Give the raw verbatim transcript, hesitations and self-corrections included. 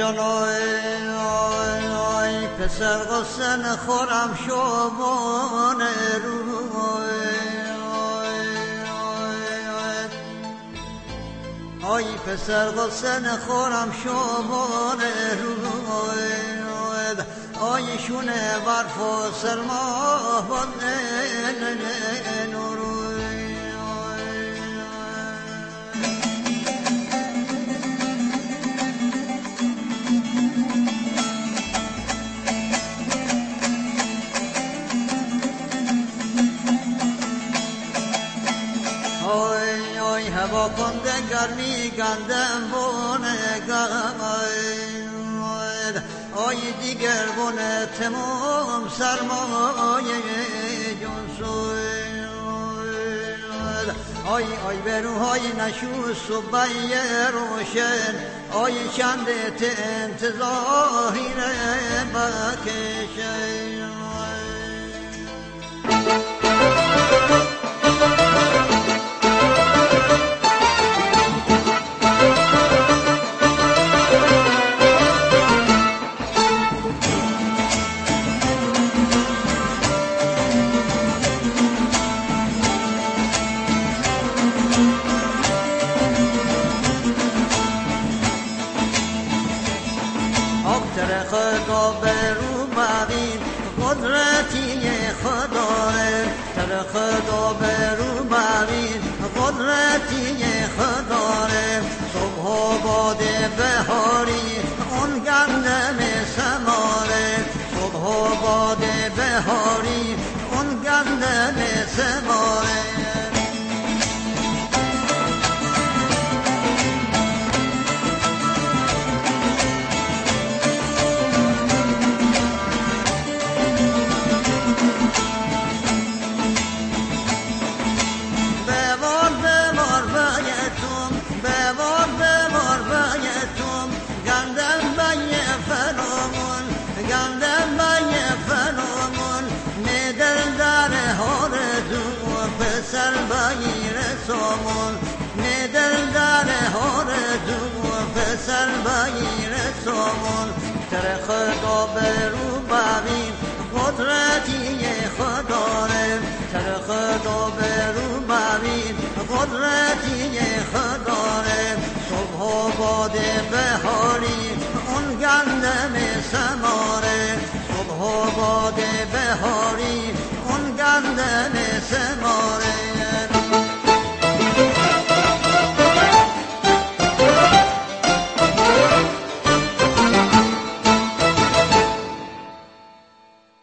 جان آی آی آی پسر قصه نخورم شبان روی آی پسر قصه نخورم شبان روی آی شونه برف و سرما باد نوروی آی آی هوا کنده گرمی گندم بونه گای آی دیگر بونه تمام سرمایه جنسوی آی آی بروهای نشوست و بی روشن آی چند انتظاهی بکشن خدا برو مبین قدرتی خداه تر خدا برو مبین قدرتی خداه صبح و باد بهاری اون گندم سماره صبح و باد بهاری اون گندم سماره پسر بگیر سامون ندل در هار دو پسر بگیر سامون تر خدا برو ببین قدرتی خداره تر خدا برو ببین قدرتی خداره صبح و باد بهاری اون گندم سماره صبح و باد